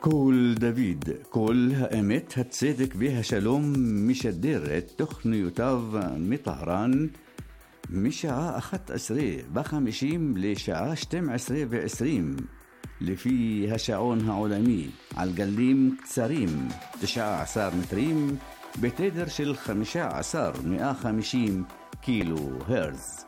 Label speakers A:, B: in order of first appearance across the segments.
A: כל דוד, כל האמת, הצדק והשלום משדר את תוכניותיו מטהרן משעה 11:50 לשעה 12:20 לפי השעון העולמי על גלים קצרים 19 מטרים בתדר של 15,150 קילו הרץ.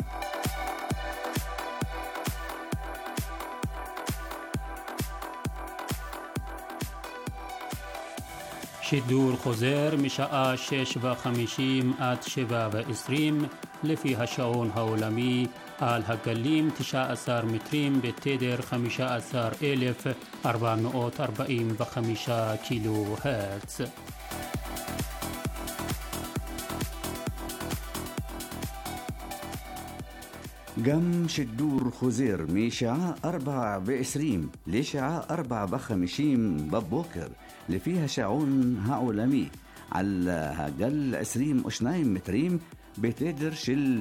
B: שידור חוזר משעה 6:50 עד 7:20 לפי השעון העולמי על הגלים 19 מטרים בתדר 15,445 קילו הרץ.
A: גם שידור חוזר משעה 4:20 לשעה 4:50 בבוקר לפי השעון העולמי על הגל 22 מטרים בתדר של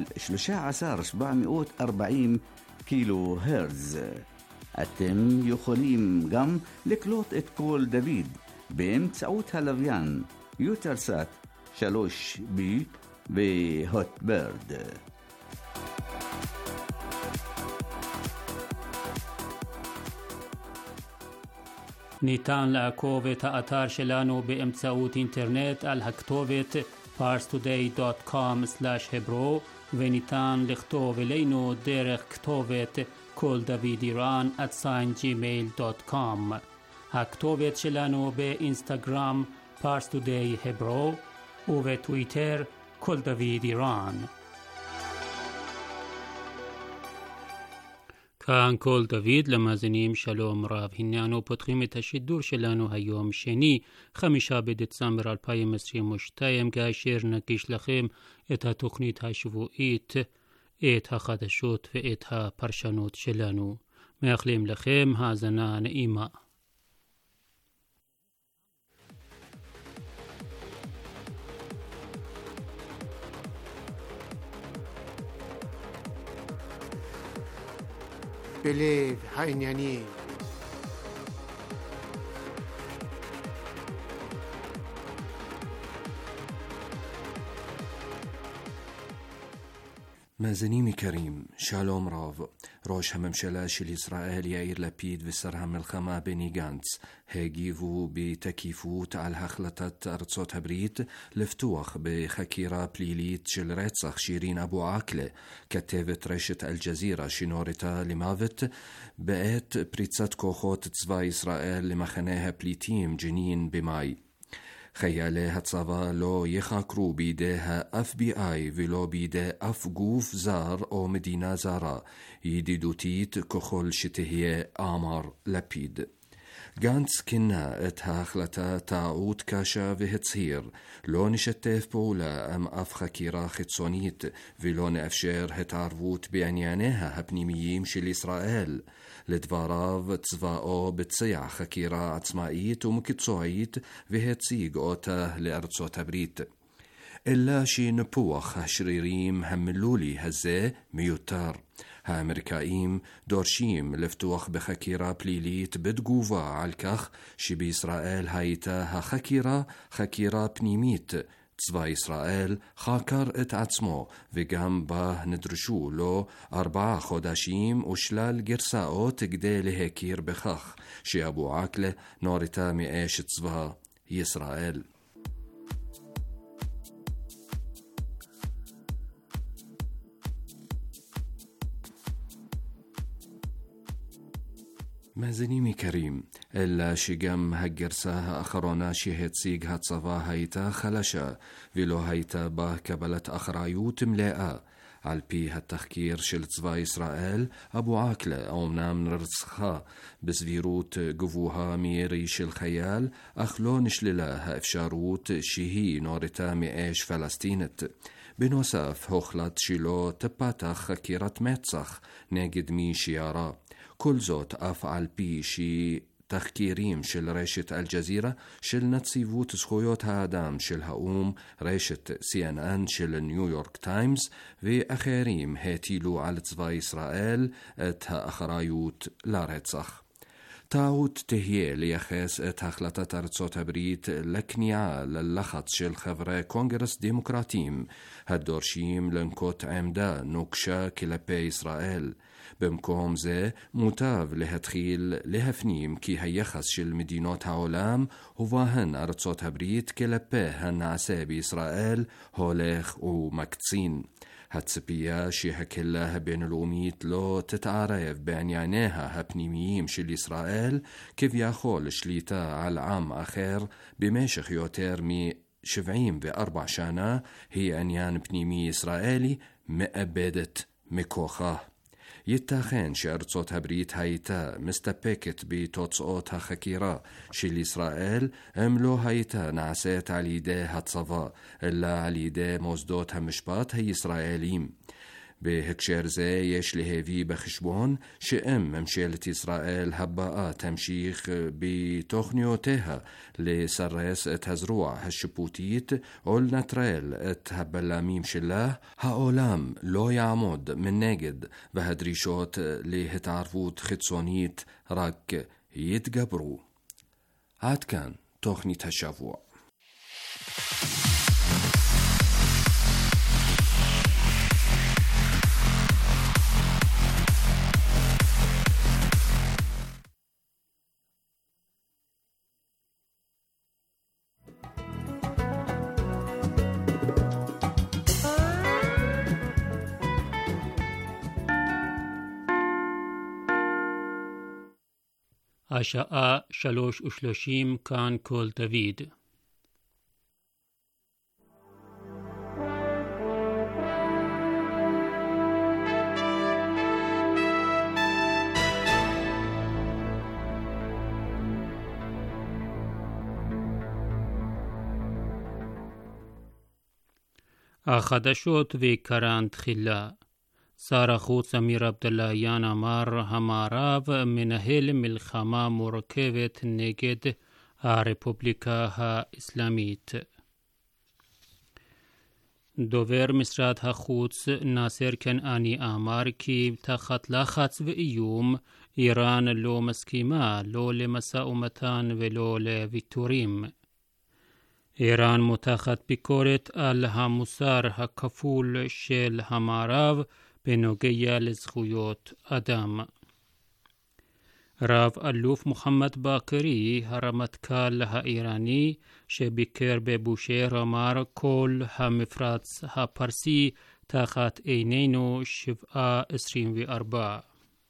A: 13,740 קילו הרץ. אתם יכולים גם לקלוט את קול דוד באמצעות הלוויין יוטלסאט 3B והוטברד.
B: ניתן לעקוב את האתר שלנו באמצעות אינטרנט על הכתובת parstoday.com/hebro וניתן לכתוב אלינו דרך כתובת כל דוד איראן @gmail.com. הכתובת שלנו באינסטגרם parstoday hebro ובטוויטר כל דוד איראן. כאן כל דוד למאזינים שלום רב. הנה אנו פותחים את השידור שלנו היום שני 5 בדצמבר 2022 כאשר נגיש לכם את התוכנית השבועית, את החדשות ואת הפרשנות שלנו. מאחלים לכם האזנה נעימה.
C: בלב העניינים.
D: מאזינים יקרים, שלום רב. ראש הממשלה של ישראל יאיר לפיד ושר המלחמה בני גנץ הגיבו בתקיפות על החלטת ארצות הברית לפתוח בחקירה פלילית של רצח שירין אבו עקלה, כתבת רשת אל-ג'זירה שנורתה למוות בעת פריצת כוחות צבא ישראל למחנה הפליטים ג'נין במאי. חיילי הצבא לא יחקרו בידי ה-FBI ולא בידי אף גוף זר או מדינה זרה, ידידותית ככל שתהיה, אמר לפיד. גנץ כינה את ההחלטה טעות קשה והצהיר, לא נשתף פעולה עם אף חקירה חיצונית ולא נאפשר התערבות בענייניה הפנימיים של ישראל. לדבריו, צבאו ביצע חקירה עצמאית ומקצועית והציג אותה לארצות הברית. אלא שניפוח השרירים המילולי הזה מיותר. האמריקאים דורשים לפתוח בחקירה פלילית בתגובה על כך שבישראל הייתה החקירה חקירה פנימית. צבא ישראל חקר את עצמו וגם בה נדרשו לו 4 חודשים ושלל גרסאות כדי להכיר בכך שאבו עקלה נורתה מאש צבא ישראל. מאזינים יקרים, אלא שגם הגרסה האחרונה שהציג הצבא הייתה חלשה ולא הייתה בה קבלת אחריות מלאה. על פי התחקיר של צבא ישראל, אבו עקלה אומנם נרצחה בסבירות גבוהה מירי של חייל, אך לא נשללה האפשרות שהיא נורתה מאש פלסטינית. בנוסף, הוחלט שלא תפתח חקירת מצ"ח נגד מי שירה. כל זאת אף על פי שתחקירים של רשת אל-ג'זירה, של נציבות זכויות האדם של האום, רשת CNN של ניו יורק טיימס ואחרים הטילו על צבא ישראל את האחריות לרצח. טעות תהיה לייחס את החלטת ארצות הברית לכניעה ללחץ של חברי קונגרס דמוקרטיים הדורשים לנקוט עמדה נוקשה כלפי ישראל. במקום זה מוטב להתחיל להפנים כי היחס של מדינות העולם ובהן ארצות הברית כלפי הנעשה בישראל הולך ומקצין. הציפייה שהקהילה הבינלאומית לא תתערב בענייניה הפנימיים של ישראל, כביכול שליטה על עם אחר במשך יותר מ-74 שנה, היא עניין פנימי ישראלי מאבדת מכוחה. ייתכן שארצות הברית הייתה מסתפקת בתוצאות החקירה של ישראל אם לא הייתה נעשית על ידי הצבא, אלא על ידי מוסדות המשפט הישראליים. בהקשר זה יש להביא בחשבון שאם ממשלת ישראל הבאה תמשיך בתוכניותיה לסרס את הזרוע השיפוטית או לנטרל את הבלמים שלה, העולם לא יעמוד מנגד והדרישות להתערבות חיצונית רק יתגברו. עד כאן תוכנית השבוע.
B: השעה 3:30 כאן כל דוד. החדשות ועיקרן תחילה. שר החוץ אמיר עבדלהיאן אמר המערב מנהל מלחמה מורכבת נגד הרפובליקה האסלאמית. דובר משרד החוץ נאסר כנעני אמר כי תחת לחץ ואיום איראן לא מסכימה לא למשא ומתן ולא לוויתורים. איראן מותחת ביקורת על המוסר הכפול של המערב בנוגע לזכויות אדם. רב אלוף מוחמד באקרי, הרמטכ"ל האיראני שביקר בבושהר, אמר כל המפרץ הפרסי תחת עינינו 7/24.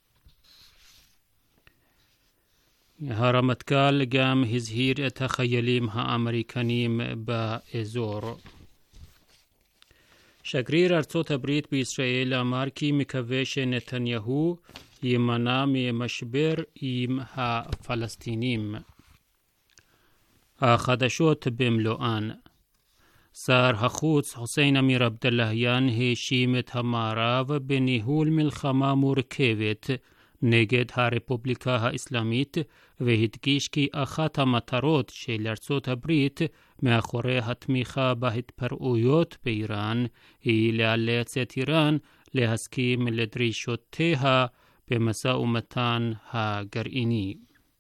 B: הרמטכ"ל גם הזהיר את החיילים האמריקנים באזור. שגריר ארצות הברית בישראל אמר כי מקווה שנתניהו יימנע ממשבר עם הפלסטינים. החדשות במלואן. שר החוץ חוסיין אמיר עבדלהיאן האשים את המערב בניהול מלחמה מורכבת נגד הרפובליקה האסלאמית, והדגיש כי אחת המטרות של ארצות הברית מאחורי התמיכה בהתפרעויות באיראן היא לאלץ את איראן להסכים לדרישותיה במשא ומתן הגרעיני.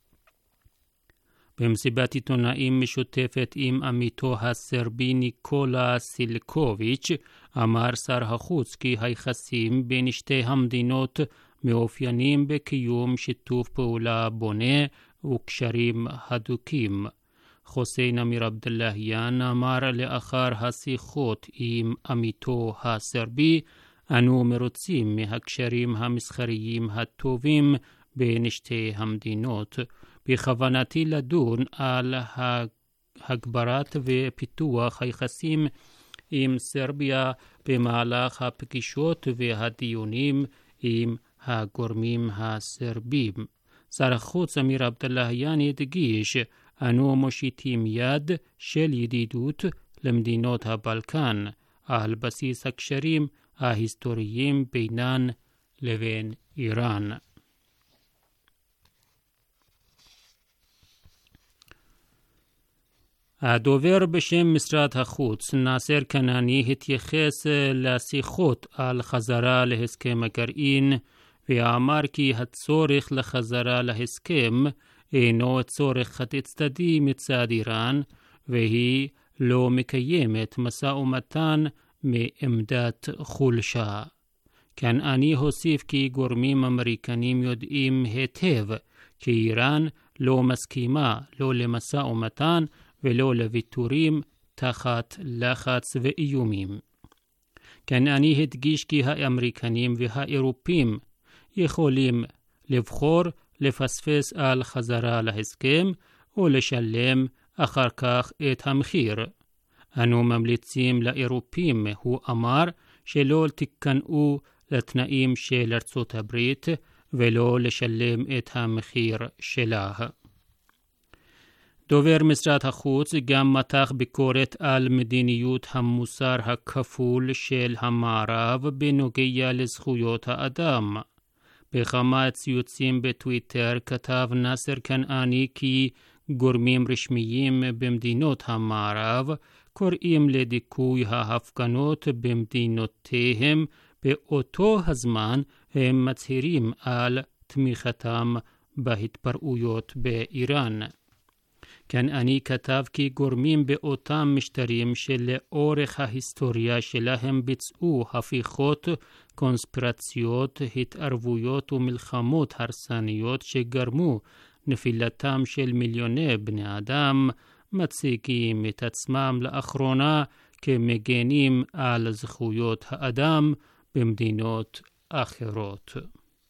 B: במסיבת עיתונאים משותפת עם עמיתו הסרבי ניקולה סילקוביץ' אמר שר החוץ כי היחסים בין שתי המדינות מאופיינים בקיום שיתוף פעולה בונה וקשרים הדוקים. חוסיין אמיר עבדלהיאן אמר לאחר השיחות עם עמיתו הסרבי, אנו מרוצים מהקשרים המסחריים הטובים בין שתי המדינות. בכוונתי לדון על הגברת ופיתוח היחסים עם סרביה במהלך הפגישות והדיונים עם הגורמים הסרבים. שר החוץ אמיר עבדלהיאן הדגיש, אנו מושיטים יד של ידידות למדינות הבלקן על בסיס הקשרים ההיסטוריים בינן לבין איראן. הדובר בשם משרד החוץ נאסר כנעני התייחס לשיחות על חזרה להסכם הגרעין ואמר כי הצורך לחזרה להסכם אינו צורך חד-צדדי מצד איראן, והיא לא מקיימת משא ומתן מעמדת חולשה. כאן אני הוסיף כי גורמים אמריקנים יודעים היטב כי איראן לא מסכימה לא למשא ומתן ולא לוויתורים תחת לחץ ואיומים. כאן אני הדגיש כי האמריקנים והאירופים יכולים לבחור לפספס על חזרה להסכם או לשלם אחר כך את המחיר. אנו ממליצים לאירופים, הוא אמר, שלא תיכנעו לתנאים של ארצות הברית ולא לשלם את המחיר שלה. דובר משרד החוץ גם מתח ביקורת על מדיניות המוסר הכפול של המערב בנוגע לזכויות האדם. בכמה ציוצים בטוויטר כתב נאסר כנעני כי גורמים רשמיים במדינות המערב קוראים לדיכוי ההפגנות במדינותיהם, באותו הזמן הם מצהירים על תמיכתם בהתפרעויות באיראן. כנעני כתב כי גורמים באותם משטרים שלאורך ההיסטוריה שלהם ביצעו הפיכות, קונספירציות, התערבויות ומלחמות הרסניות שגרמו נפילתם של מיליוני בני אדם, מציגים את עצמם לאחרונה כמגנים על זכויות האדם במדינות אחרות.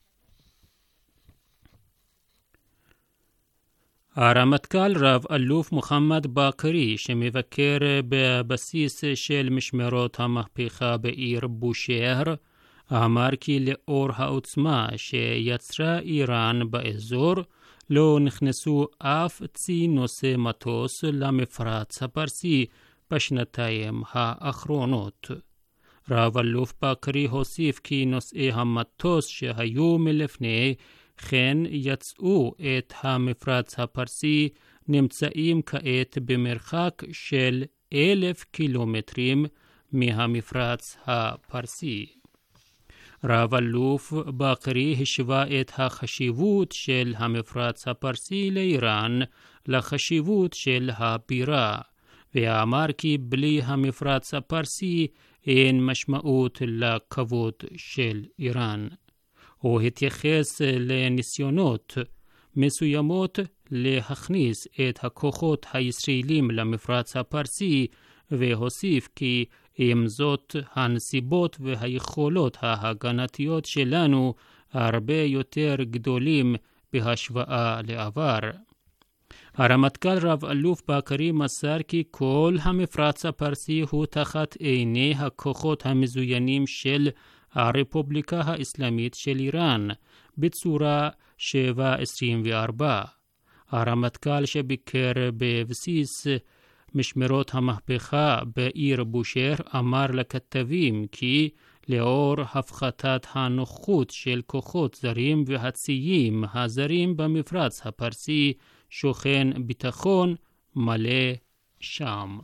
B: הרמטכ"ל רב אלוף מוחמד באקרי, שמבקר בבסיס של משמרות המהפכה בעיר בושהר, אמר כי לאור העוצמה שיצרה איראן באזור, לא נכנסו אף צי נושא מטוס למפרץ הפרסי בשנתיים האחרונות. רב אלוף באקרי הוסיף כי נושאי המטוס שהיו מלפני כן יצאו את המפרץ הפרסי נמצאים כעת במרחק של 1,000 קילומטרים מהמפרץ הפרסי. רב אלוף באקרי השווה את החשיבות של המפרץ הפרסי לאיראן לחשיבות של הבירה, ואמר כי בלי המפרץ הפרסי אין משמעות לכבוד של איראן. הוא התייחס לניסיונות מסוימות להכניס את הכוחות הישראלים למפרץ הפרסי, והוסיף כי עם זאת הנסיבות והיכולות ההגנתיות שלנו הרבה יותר גדולים בהשוואה לעבר. הרמטכ"ל רב אלוף באקרי מסר כי כל המפרץ הפרסי הוא תחת עיני הכוחות המזוינים של הרפובליקה האסלאמית של איראן בצורה 7/24. הרמטכ"ל שביקר בבסיס משמרות המהפכה בעיר בושהר אמר לכתבים כי לאור הפחתת הנוכחות של כוחות זרים והציים הזרים במפרץ הפרסי שוכן ביטחון מלא שם.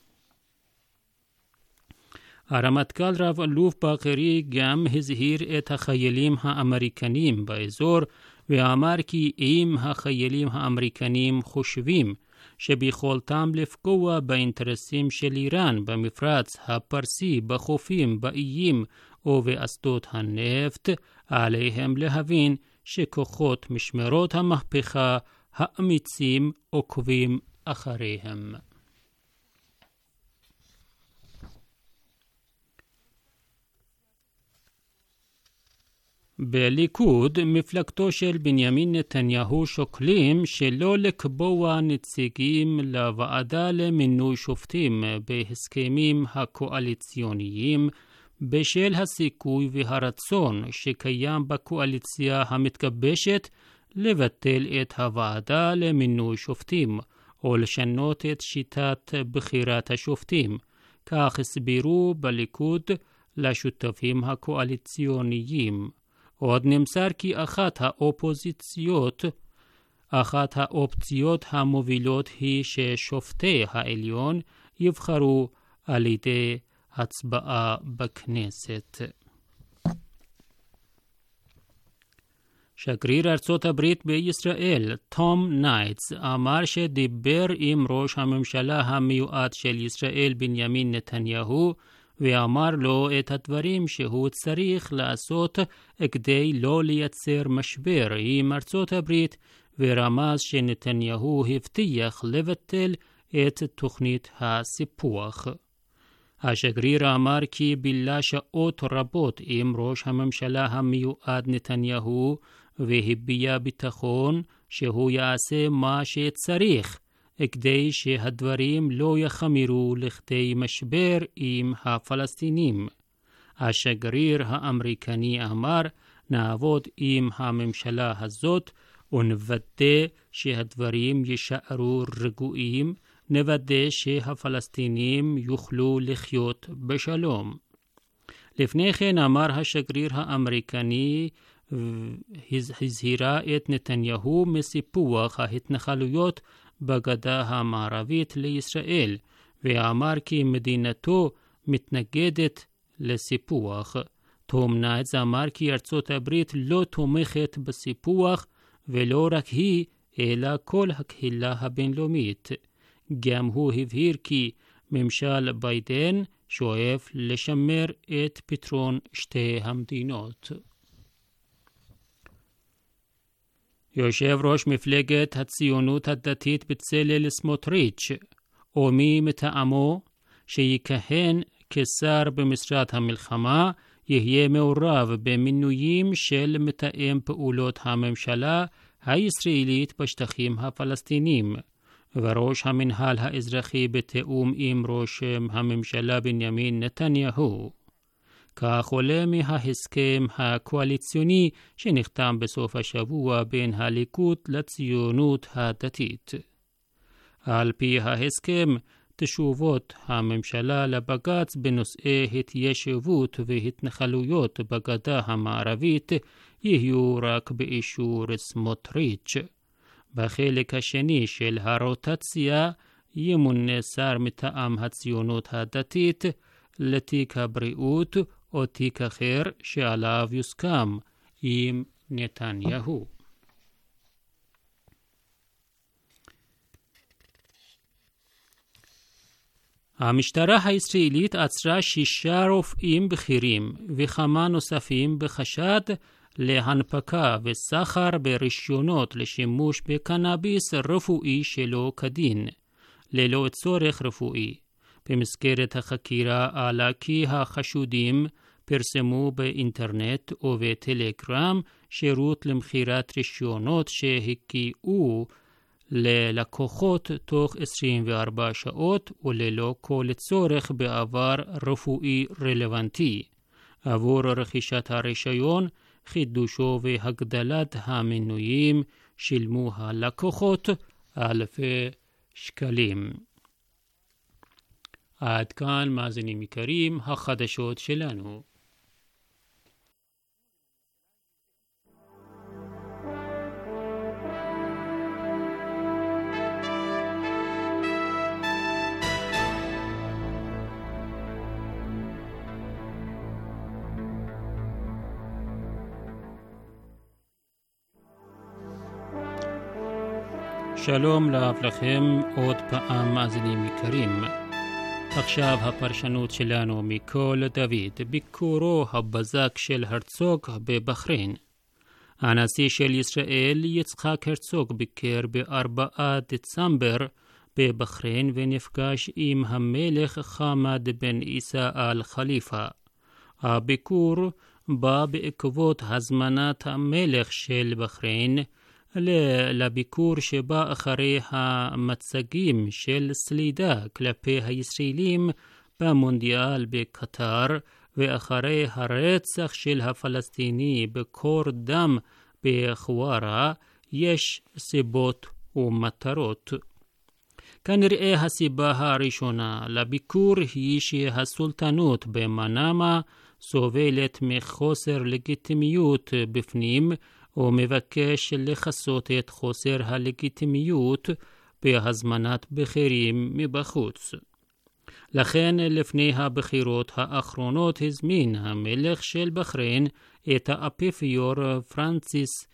B: הרמטכ"ל רב אלוף באקרי גם הזהיר את החיילים האמריקנים באזור ואמר כי אם החיילים האמריקנים חושבים שביכולתם לפגוע באינטרסים של איראן במפרץ הפרסי, בחופים, באיים או באסדות הנפט, עליהם להבין שכוחות משמרות המהפכה האמיצים עוקבים אחריהם. בליכוד, מפלגתו של בנימין נתניהו שוקלים שלא לקבוע נציגים לוועדה למינוי שופטים בהסכמים הקואליציוניים בשל הסיכוי והרצון שקיים בקואליציה המתגבשת לבטל את הוועדה למינוי שופטים או לשנות את שיטת בחירת השופטים. כך הסבירו בליכוד לשותפים הקואליציוניים. עוד נמסר כי אחת האופציות המובילות היא ששופטי העליון יבחרו על ידי הצבעה בכנסת. שגריר ארצות הברית בישראל, תום נייטס, אמר שדיבר עם ראש הממשלה המיועד של ישראל בנימין נתניהו, ואמר לו את הדברים שהוא צריך לעשות כדי לא לייצר משבר עם ארצות הברית, ורמז שנתניהו הבטיח לבטל את תוכנית הסיפוח. השגריר אמר כי בילה שעות רבות עם ראש הממשלה המיועד נתניהו, והביע ביטחון שהוא יעשה מה שצריך כדי שהדברים לא יחמירו לכדי משבר עם הפלסטינים. השגריר האמריקני אמר, נעבוד עם הממשלה הזאת ונוודא שהדברים יישארו רגועים, נוודא שהפלסטינים יוכלו לחיות בשלום. לפני כן אמר השגריר האמריקני, הזהירה את נתניהו מסיפוח ההתנחלויות בגדה המערבית לישראל, ואמר כי מדינתו מתנגדת לסיפוח. תום נייטס אמר כי ארצות הברית לא תומכת בסיפוח, ולא רק היא, אלא כל הקהילה הבינלאומית. גם הוא הבהיר כי ממשל ביידן שואף לשמר את פתרון שתי המדינות. יושב ראש מפלגת הציונות הדתית בצלאל סמוטריץ' או מי מטעמו שיכהן כשר במשרד המלחמה יהיה מעורב במינויים של מתאם פעולות הממשלה הישראלית בשטחים הפלסטינים, וראש המנהל האזרחי בתאום עם ראש הממשלה בנימין נתניהו. כך עולה מההסכם הקואליציוני שנחתם בסוף השבוע בין הליכוד לציונות הדתית. על פי ההסכם, תשובות הממשלה לבג"ץ בנושאי התיישבות והתנחלויות בגדה המערבית יהיו רק באישור סמוטריץ'. בחלק השני של הרוטציה ימונה שר מטעם הציונות הדתית לתיק הבריאות או תיק אחר שעליו יוסכם עם נתניהו. המשטרה הישראלית עצרה 6 רופאים בכירים וכמה נוספים בחשד להנפקה וסחר ברישיונות לשימוש בקנאביס רפואי שלא כדין, ללא צורך רפואי. במסגרת החקירה עלה כי החשודים פרסמו באינטרנט ובטלגרם שירות למכירת רישיונות שהגיעו ללקוחות תוך 24 שעות וללא כל צורך בעבר רפואי רלוונטי. עבור רכישת הרישיון, חידושו והגדלת המנויים שילמו הלקוחות אלפי שקלים. עד כאן מאזינים יקרים החדשות שלנו. שלום לכם עוד פעם מאזינים יקרים. עכשיו הפרשנות שלנו מכל דוד, ביקורו הבזק של הרצוג בבחריין. הנשיא של ישראל יצחק הרצוג ביקר ב4 דצמבר בבחריין ונפגש עם המלך חמד בן עיסא אל חליפה. הביקור בא בעקבות הזמנת המלך של בחריין לביקור שבא אחרי המצגים של סלידה כלפי הישראלים במונדיאל בקטר ואחרי הרצח של הפלסטיני בקור דם בחווארה. יש סיבות ומטרות. כנראה הסיבה הראשונה לביקור היא שהסולטנות במנאמה סובלת מחוסר לגיטימיות בפנים ומבקש לחסות את חוסר הלגיטימיות בהזמנת בכירים מבחוץ. לכן לפני הבחירות האחרונות הזמין המלך של בחריין את האפיפיור פרנסיס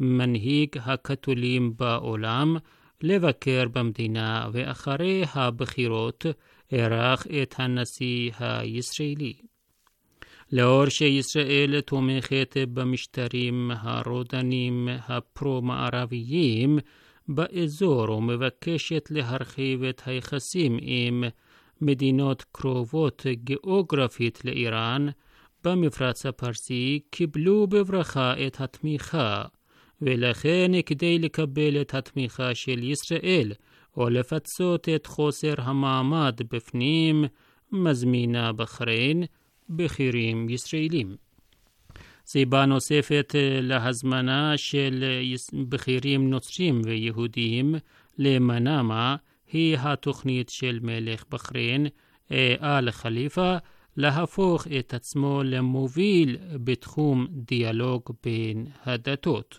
B: מנהיג הקתולים בעולם, לבקר במדינה, ואחרי הבחירות ערך את הנשיא הישראלי. לאור שישראל תומכת במשטרים הרודנים הפרו-מערביים באזור ומבקשת להרחיב את היחסים עם מדינות קרובות גיאוגרפית לאיראן במפרץ הפרסי, קיבלו בברכה את התמיכה, ולכן כדי לקבל את התמיכה של ישראל או לפצות את חוסר המעמד בפנים, מזמינה בחריין בכירים ישראלים. סיבה נוספת להזמנה של בכירים נוצרים ויהודים למנאמה היא התוכנית של מלך בחריין אל חליפה להפוך את עצמו למוביל בתחום דיאלוג בין הדתות.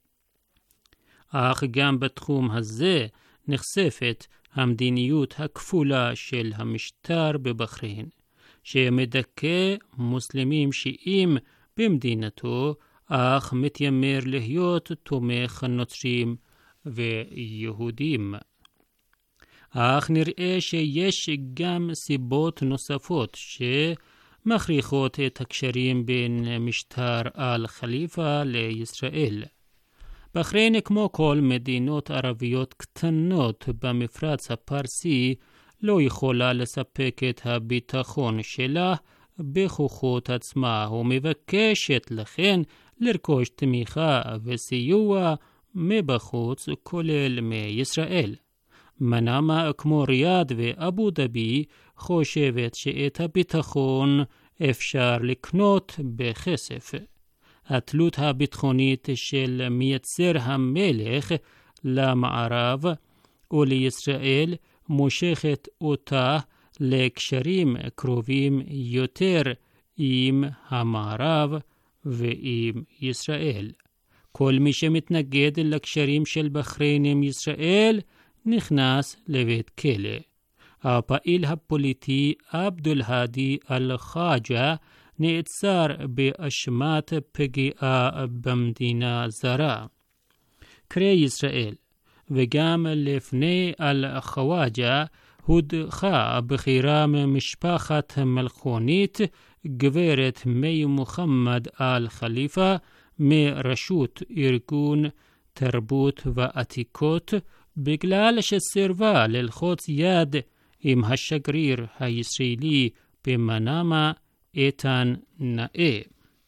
B: אך גם בתחום הזה נחשפת המדיניות הכפולה של המשטר בבחריין, שמדכא מוסלמים שיעים במדינתו, אך מתיימר להיות תומך נוצרים ויהודים. אך נראה שיש גם סיבות נוספות שמכריחות את הקשרים בין משטר אל חליפה לישראל. בחריין, כמו כל מדינות ערביות קטנות במפרץ הפרסי, לא יכולה לספק את הביטחון שלה בכוחות עצמה, ומבקשת לכן לרכוש תמיכה וסיוע מבחוץ, כולל מישראל. מנאמה, כמו ריאד ואבו דאבי, חושבת שאת הביטחון אפשר לקנות בכסף. התלות הביטחונית של מייצר המלך למערב ולישראל מושכת אותה לקשרים קרובים יותר עם המערב ועם ישראל. כל מי שמתנגד לקשרים של בחריין עם ישראל נכנס לבית כלא. הפעיל הפוליטי עבדול האדי אל-חאג'ה נעצר באשמת פגיעה במדינה זרה. קרי ישראל, וגם לפני אל-חואג'ה הודחה בכירה ממשפחת מלכונית גברת מי מוחמד אל-חליפה מרשות ארגון תרבות ועתיקות, בגלל שסירבה ללחוץ יד עם השגריר הישראלי במנאמה איתן נאה.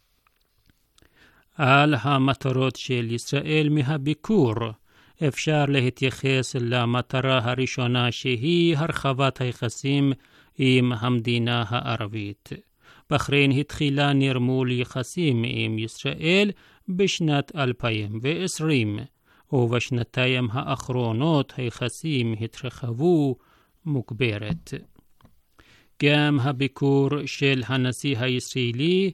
B: על המטרות של ישראל מהביקור אפשר להתייחס למטרה הראשונה, שהיא הרחבת היחסים עם המדינה הערבית. בחריין התחילה נרמול יחסים עם ישראל בשנת 2020, ובשנתיים האחרונות היחסים התרחבו מוגברת. גם הביקור של הנשיא הישראלי,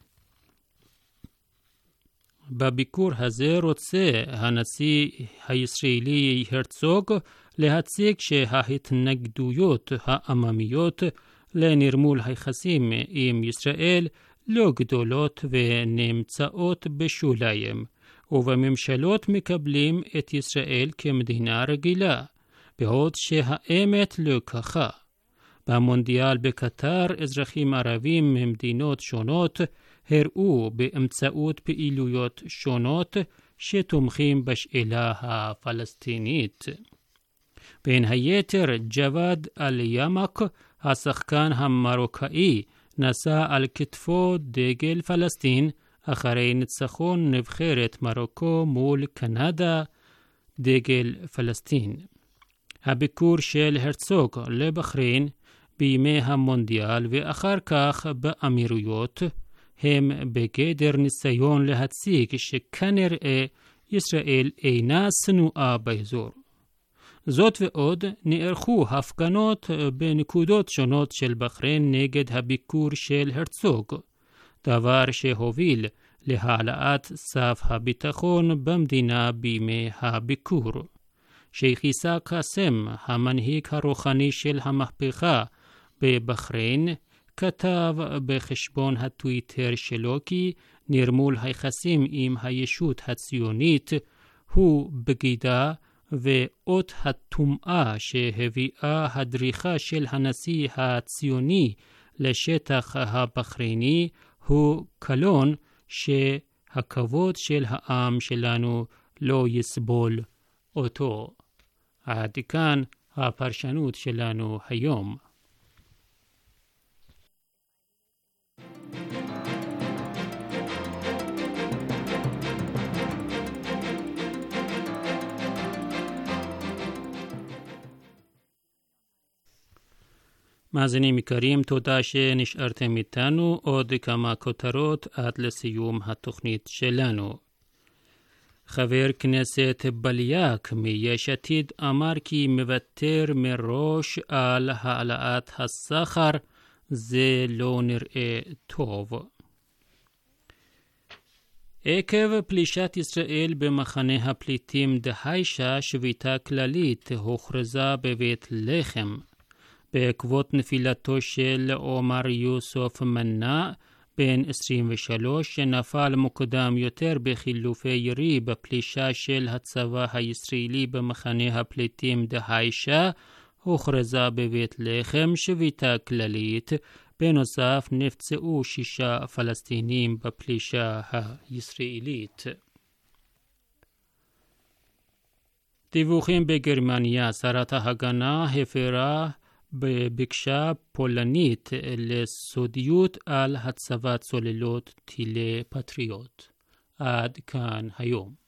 B: בביקור הזה רוצה הנשיא הישראלי הרצוג להציג שההתנגדויות העממיות לנרמול היחסים עם ישראל לא גדולות ונמצאות בשוליים, ובממשלות מקבלים את ישראל כמדינה רגילה, בעוד שהאמת לא ככה. במונדיאל בקטר אזרחים ערבים ממדינות שונות הראו באמצעות פעילויות שונות שתומכים בשאלה הפלסטינית. בין היתר ג'וואד אל-ימק, השחקן המרוקאי, נשא על כתפו דגל פלסטין אחרי ניצחון נבחרת מרוקו מול קנדה, דגל פלסטין. הביקור של הרצוג לבחריין בימי המונדיאל ואחר כך באמירויות הם בגדר ניסיון להציג שכנראה ישראל אינה שנואה באזור. זאת ועוד, נערכו הפגנות בנקודות שונות של בחריין נגד הביקור של הרצוג, דבר שהוביל להעלאת סף הביטחון במדינה בימי הביקור. שייח עיסא קאסם, המנהיג הרוחני של המהפכה בבחריין, כתב בחשבון הטוויטר שלו כי נרמול היחסים עם הישות הציונית הוא בגידה ואות הטומאה שהביאה הדריכה של הנשיא הציוני לשטח הבחרייני הוא קלון שהכבוד של העם שלנו לא יסבול אותו. עד כאן הפרשנות שלנו היום. מאזינים יקרים, תודה שנשארתם איתנו. עוד כמה כותרות עד לסיום התוכנית שלנו. חבר כנסת בליאק מיש עתיד אמר כי מוותר מראש על העלאת השכר, זה לא נראה טוב. עקב פלישת ישראל במחנה הפליטים דהיישה, שביתה כללית הוכרזה בבית לחם. בעקבות נפילתו של עומר יוסף מנה, בן 23, שנפל מוקדם יותר בחילופי ירי בפלישה של הצבא הישראלי במחנה הפליטים דהיישה, הוכרזה בבית לחם שביתה כללית. בנוסף נפצעו 6 פלסטינים בפלישה הישראלית. דיווחים בגרמניה, שרת ההגנה הפרה בבקשה פולנית לסודיות על הצבת צוללות טילי פטריוט. עד כאן היום.